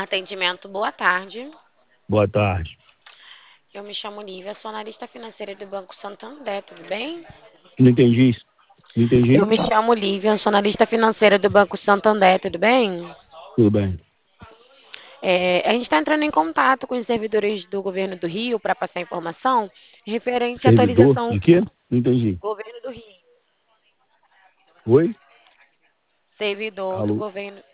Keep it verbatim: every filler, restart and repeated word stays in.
Atendimento, boa tarde. Boa tarde. Eu me chamo Lívia, sou analista financeira do Banco Santander, tudo bem? Não entendi isso. Não Eu entendi? me chamo Lívia, sou analista financeira do Banco Santander, tudo bem? Tudo bem. É, a gente está entrando em contato com os servidores do governo do Rio para passar informação referente à Servidor atualização de quê? Não entendi. governo do Rio, Oi? servidor do Alô? governo.